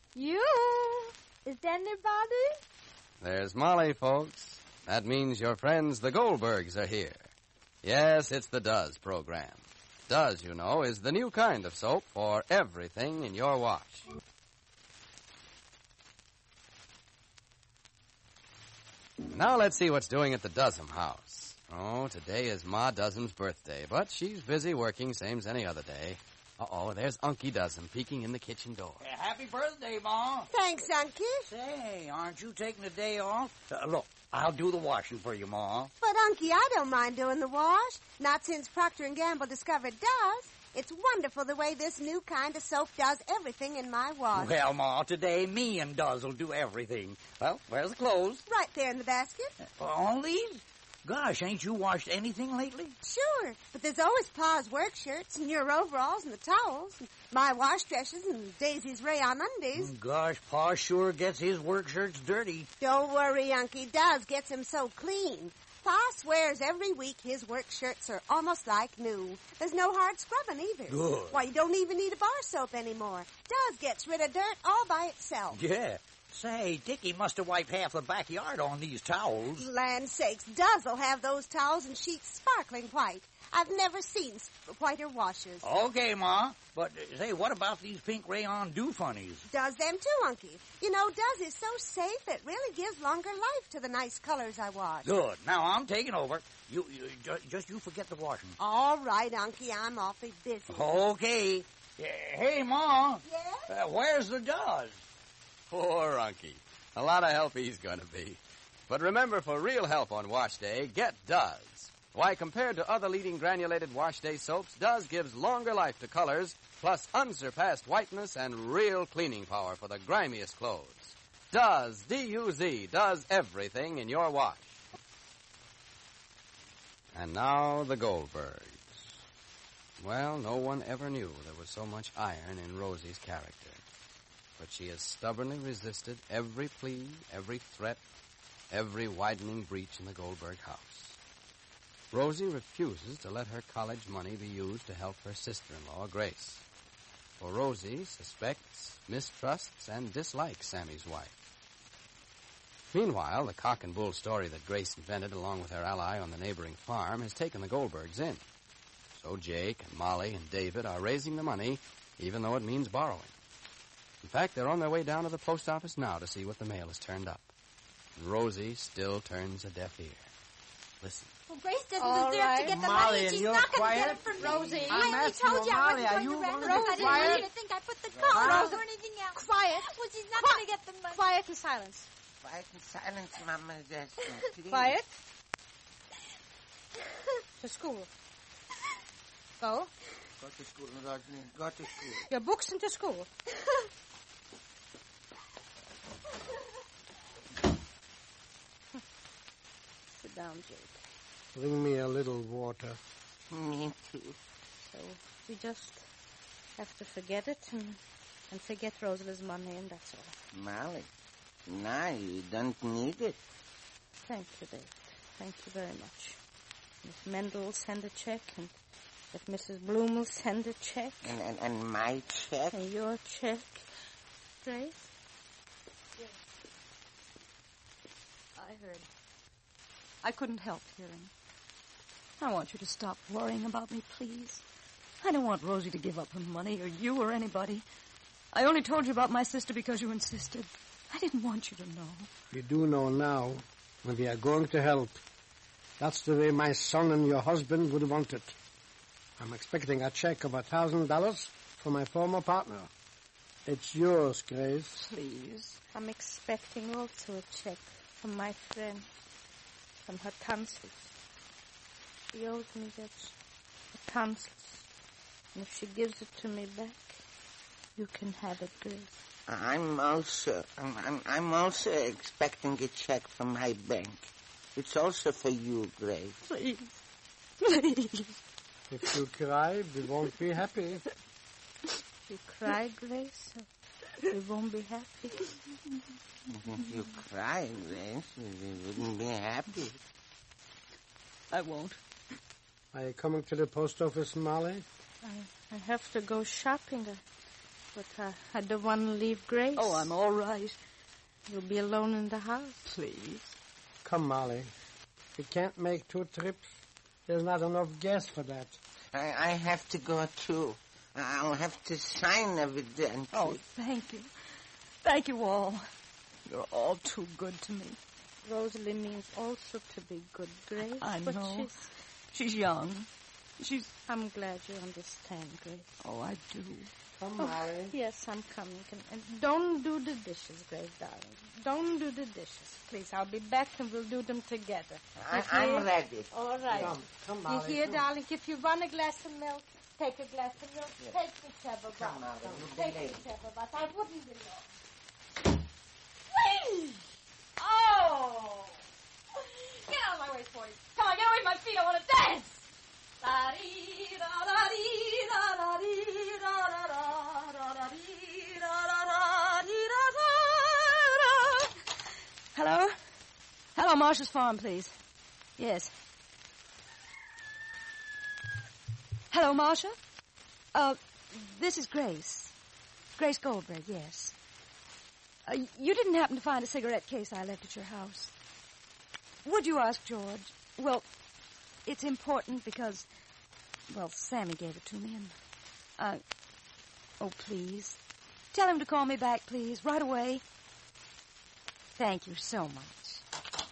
You? Is anybody? There's Molly, folks. That means your friends, the Goldbergs, are here. Yes, it's the Does program. Does, you know, is the new kind of soap for everything in your wash. Now let's see what's doing at the Does'em house. Oh, today is Ma Does'em's birthday, but she's busy working, same as any other day. Uh-oh, there's Unky Does'em peeking in the kitchen door. Happy birthday, Ma. Thanks, Unky. Say, aren't you taking a day off? Look, I'll do the washing for you, Ma. But, Unky, I don't mind doing the wash. Not since Procter & Gamble discovered Does. It's wonderful the way this new kind of soap does everything in my wash. Well, Ma, today me and Does will do everything. Well, where's the clothes? Right there in the basket. All these? Gosh, ain't you washed anything lately? Sure, but there's always Pa's work shirts and your overalls and the towels, and my wash dresses and Daisy's rayon undies. Gosh, Pa sure gets his work shirts dirty. Don't worry, Unky. Does gets him so clean. Pa swears every week his work shirts are almost like new. There's no hard scrubbing either. Good. Why, you don't even need a bar soap anymore. Does gets rid of dirt all by itself. Yeah. Say, Dickie must have wiped half the backyard on these towels. Land sakes, Does'll have those towels and sheets sparkling white. I've never seen whiter washes. Okay, Ma. But, say, what about these pink rayon do-funnies? Does them too, Unky. You know, Does is so safe, it really gives longer life to the nice colors I wash. Good. Now I'm taking over. You forget the washing. All right, Unky, I'm awfully busy. Okay. Hey, Ma. Yes? Where's the Does? Poor Unky. A lot of help he's going to be. But remember, for real help on wash day, get Does. Why, compared to other leading granulated wash day soaps, Does gives longer life to colors, plus unsurpassed whiteness and real cleaning power for the grimiest clothes. Does, D-U-Z, does everything in your wash. And now the Goldbergs. Well, no one ever knew there was so much iron in Rosie's character. But she has stubbornly resisted every plea, every threat, every widening breach in the Goldberg house. Rosie refuses to let her college money be used to help her sister-in-law, Grace. For Rosie suspects, mistrusts, and dislikes Sammy's wife. Meanwhile, the cock and bull story that Grace invented along with her ally on the neighboring farm has taken the Goldbergs in. So Jake and Molly and David are raising the money, even though it means borrowing. In fact, they're on their way down to the post office now to see what the mail has turned up. And Rosie still turns a deaf ear. Listen. Well, Grace doesn't All deserve right, to get the Molly, money. She's you're not going to quiet? get it from Rosie, me. I'm I asking told you, you I Molly, wasn't are going you to rent going them. to be I didn't quiet? want you to think I put the collar Rosie, or anything else. quiet. Well, she's not going to get the money. Quiet and silence. Quiet and silence, Mama. Please. Quiet. To school. Go. Go to school, Rosalie. Go to school. Your books and to school. Sit down, Jake. Bring me a little water. Me too. So we just have to forget it and forget Rosalia's money, and that's all. Molly, now you don't need it. Thank you, David. Thank you very much. If Mendel will send a check, and if Mrs. Bloom will send a check. And my check? And your check. Grace? Yes. I heard. I couldn't help hearing. I want you to stop worrying about me, please. I don't want Rosie to give up her money, or you, or anybody. I only told you about my sister because you insisted. I didn't want you to know. We do know now, and we are going to help. That's the way my son and your husband would want it. I'm expecting a check of $1,000 for my former partner. It's yours, Grace. Please. I'm expecting also a check from my friend, from her tonsils. She owes me that tonsils. And if she gives it to me back, you can have it, Grace. I'm also expecting a check from my bank. It's also for you, Grace. Please. Please. If you cry, we won't be happy. If you cry, Grace, we won't be happy. If you cry, Grace, we wouldn't be happy. I won't. Are you coming to the post office, Molly? I have to go shopping. But I don't want to leave Grace. Oh, I'm all right. You'll be alone in the house. Please. Come, Molly. We can't make 2 trips. There's not enough gas for that. I have to go, too. I'll have to sign evidently. Oh, thank you. Thank you all. You're all too good to me. Rosalie means also to be good, Grace. I but know. She's young. I'm glad you understand, Grace. Oh, I do. Come, Molly. Yes, I'm coming. And don't do the dishes, Grace, darling. Don't do the dishes. Please, I'll be back and we'll do them together. I'm ready. All right. Come, Molly. You hear, darling? If you want a glass of milk, take a glass of milk. Yes. Take whichever Come, bus. Molly, you'll be Take late. whichever bus. I wouldn't be long. Whee! Oh! Get out of my way, Sporty. Come on, get away from my feet. I want to dance. Hello? Hello, Marshall's Farm, please. Yes. Hello, Marcia? This is Grace. Grace Goldberg, yes. You didn't happen to find a cigarette case I left at your house. Would you ask George? Well, it's important because, well, Sammy gave it to me and, oh, please. Tell him to call me back, please, right away. Thank you so much.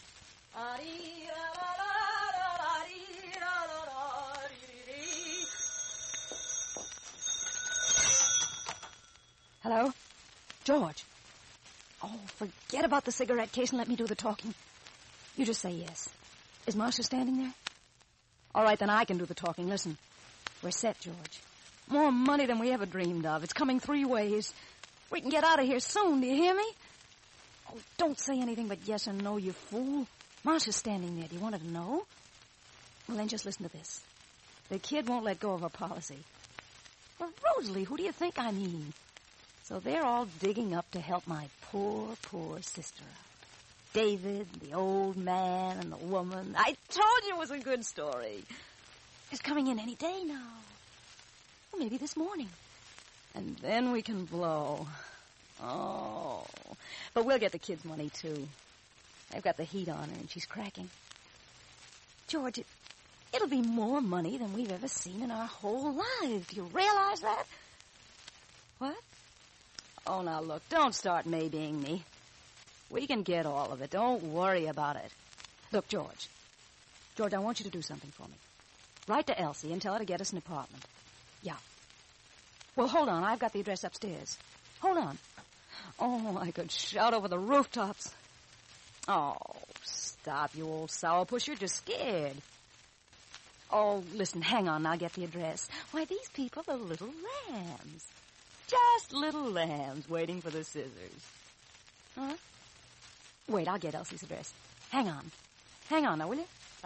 Hello? George. Oh, forget about the cigarette case and let me do the talking. You just say yes. Is Marcia standing there? All right, then I can do the talking. Listen, we're set, George. More money than we ever dreamed of. It's coming 3 ways. We can get out of here soon, do you hear me? Oh, don't say anything but yes or no, you fool. Marcia's standing there. Do you want her to know? Well, then just listen to this. The kid won't let go of her policy. Well, Rosalie, who do you think I mean? So they're all digging up to help my poor, poor sister out. David, the old man, and the woman. I told you it was a good story. He's coming in any day now. Or maybe this morning. And then we can blow. Oh. But we'll get the kids' money, too. They've got the heat on her, and she's cracking. George, it'll be more money than we've ever seen in our whole lives. Do you realize that? What? Oh, now, look, don't start maybeing me. We can get all of it. Don't worry about it. Look, George. George, I want you to do something for me. Write to Elsie and tell her to get us an apartment. Yeah. Well, hold on. I've got the address upstairs. Hold on. Oh, I could shout over the rooftops. Oh, stop, you old sourpuss. You're just scared. Oh, listen, hang on. I'll get the address. Why, these people are little lambs. Just little lambs waiting for the scissors. Huh? Wait, I'll get Elsie's address. Hang on. Hang on now, will you?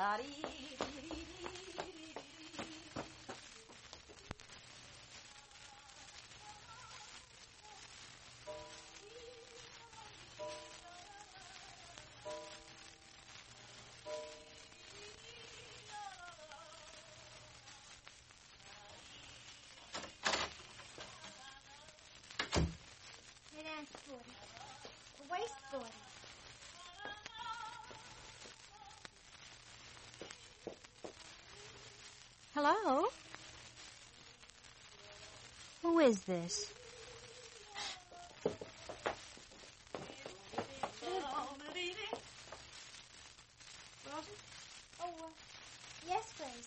Hey, that's 40. A waist 40. Hello? Who is this? Yes, Grace.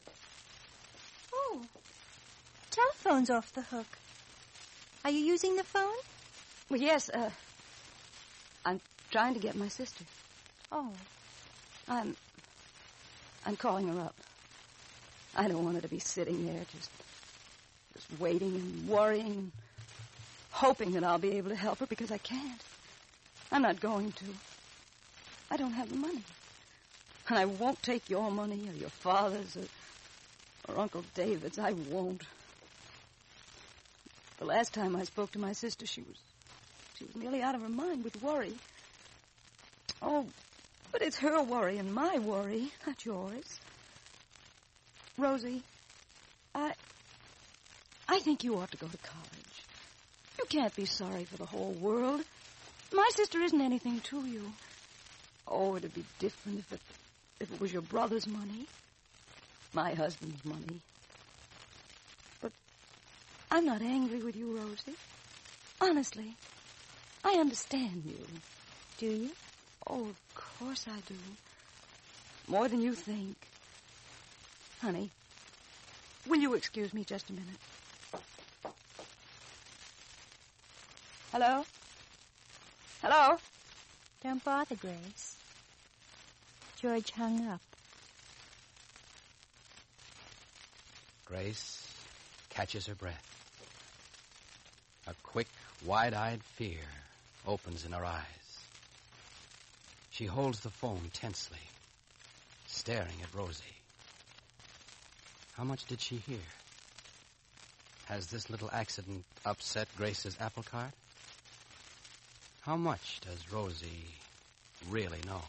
Oh, telephone's off the hook. Are you using the phone? Well, yes, I'm trying to get my sister. Oh. I'm calling her up. I don't want her to be sitting there just waiting and worrying and hoping that I'll be able to help her because I can't. I'm not going to. I don't have the money. And I won't take your money or your father's or Uncle David's. I won't. The last time I spoke to my sister, she was nearly out of her mind with worry. Oh, but it's her worry and my worry, not yours. Rosie, I think you ought to go to college. You can't be sorry for the whole world. My sister isn't anything to you. Oh, it'd be different if it was your brother's money. My husband's money. But I'm not angry with you, Rosie. Honestly, I understand you. Do you? Oh, of course I do. More than you think. Honey, will you excuse me just a minute? Hello? Hello? Don't bother, Grace. George hung up. Grace catches her breath. A quick, wide-eyed fear opens in her eyes. She holds the phone tensely, staring at Rosie. How much did she hear? Has this little accident upset Grace's apple cart? How much does Rosie really know?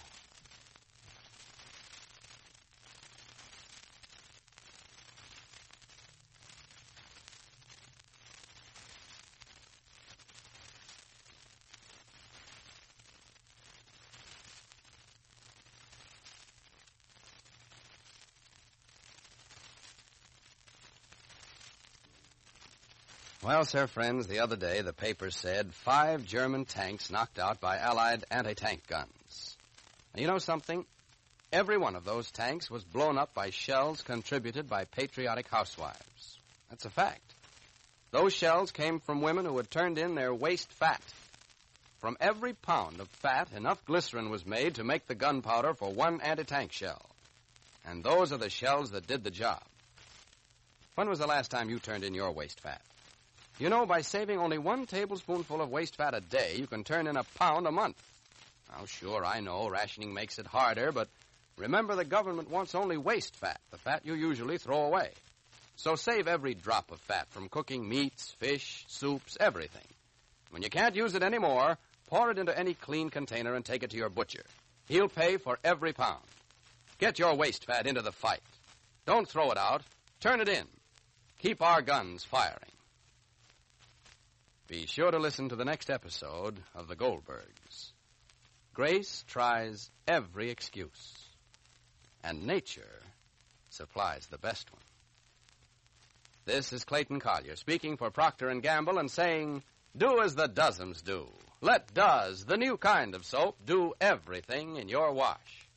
Well, sir, friends, the other day the paper said 5 German tanks knocked out by Allied anti-tank guns. Now, you know something? Every one of those tanks was blown up by shells contributed by patriotic housewives. That's a fact. Those shells came from women who had turned in their waste fat. From every pound of fat, enough glycerin was made to make the gunpowder for 1 anti-tank shell. And those are the shells that did the job. When was the last time you turned in your waste fat? You know, by saving only 1 tablespoonful of waste fat a day, you can turn in a pound a month. Now, sure, I know rationing makes it harder, but remember the government wants only waste fat, the fat you usually throw away. So save every drop of fat from cooking meats, fish, soups, everything. When you can't use it anymore, pour it into any clean container and take it to your butcher. He'll pay for every pound. Get your waste fat into the fight. Don't throw it out. Turn it in. Keep our guns firing. Be sure to listen to the next episode of The Goldbergs. Grace tries every excuse, and nature supplies the best one. This is Clayton Collier speaking for Procter & Gamble and saying, do as the Dozums do. Let Doz, the new kind of soap, do everything in your wash.